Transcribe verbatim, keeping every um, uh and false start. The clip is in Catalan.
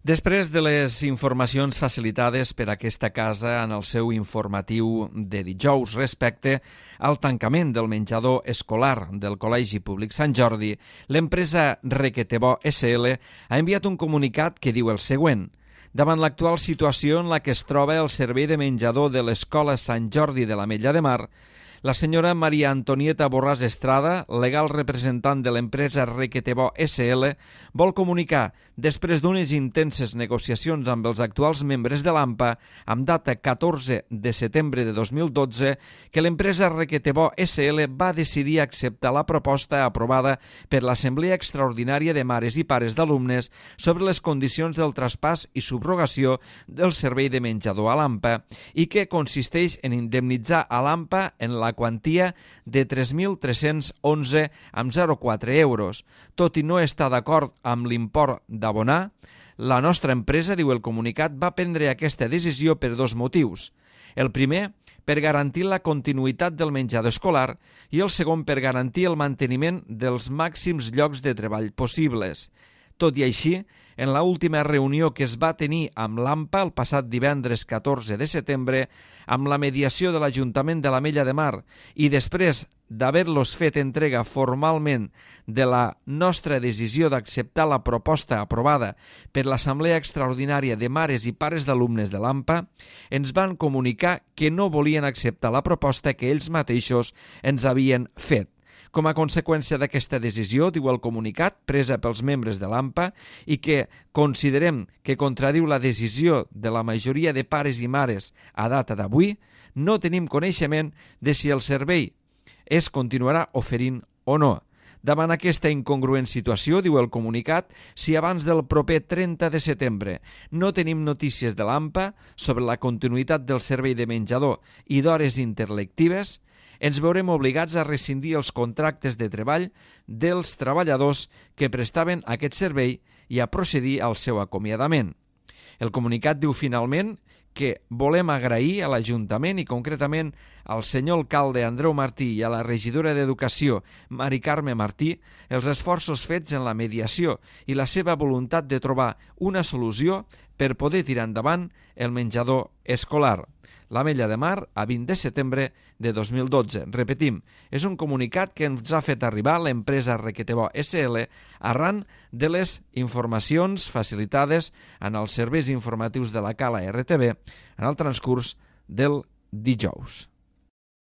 Després de les informacions facilitades per aquesta casa en el seu informatiu de dijous respecte al tancament del menjador escolar del Col·legi Públic Sant Jordi, l'empresa Requetebó essa ele ha enviat un comunicat que diu el següent. Davant l'actual situació en la que es troba el servei de menjador de l'Escola Sant Jordi de l'Ametlla de Mar, la senyora Maria Antonieta Borràs Estrada, legal representant de l'empresa Requetebó essa ele, vol comunicar, després d'unes intenses negociacions amb els actuals membres de l'AMPA, amb data catorze de setembre de dos mil dotze, que l'empresa Requetebó essa ele va decidir acceptar la proposta aprovada per l'Assemblea Extraordinària de Mares i Pares d'Alumnes sobre les condicions del traspàs i subrogació del servei de menjador a l'AMPA i que consisteix en indemnitzar a l'AMPA en la quantia de tres mil tres-cents onze coma zero quatre euros. Tot i no estar d'acord amb l'import d'abonar, la nostra empresa, diu el comunicat, va prendre aquesta decisió per dos motius. El primer, per garantir la continuïtat del menjador escolar i el segon, per garantir el manteniment dels màxims llocs de treball possibles. Tot i així, en l'última reunió que es va tenir amb l'AMPA el passat divendres catorze de setembre, amb la mediació de l'Ajuntament de l'Ametlla de Mar i després d'haver-los fet entrega formalment de la nostra decisió d'acceptar la proposta aprovada per l'Assemblea Extraordinària de Mares i Pares d'Alumnes de l'AMPA, ens van comunicar que no volien acceptar la proposta que ells mateixos ens havien fet. Com a conseqüència d'aquesta decisió, diu el comunicat, presa pels membres de l'AMPA i que considerem que contradiu la decisió de la majoria de pares i mares a data d'avui, no tenim coneixement de si el servei es continuarà oferint o no. Davant aquesta incongruent situació, diu el comunicat, si abans del proper trenta de setembre no tenim notícies de l'AMPA sobre la continuïtat del servei de menjador i d'hores interlectives, ens veurem obligats a rescindir els contractes de treball dels treballadors que prestaven aquest servei i a procedir al seu acomiadament. El comunicat diu finalment que volem agrair a l'Ajuntament i concretament al senyor alcalde Andreu Martí i a la regidora d'Educació Mari Carme Martí els esforços fets en la mediació i la seva voluntat de trobar una solució per poder tirar endavant el menjador escolar. L'Ametlla de Mar, a vint de setembre de dos mil dotze. Repetim, és un comunicat que ens ha fet arribar l'empresa Requetebó essa ele arran de les informacions facilitades en els serveis informatius de la Cala erre te ve en el transcurs del dijous.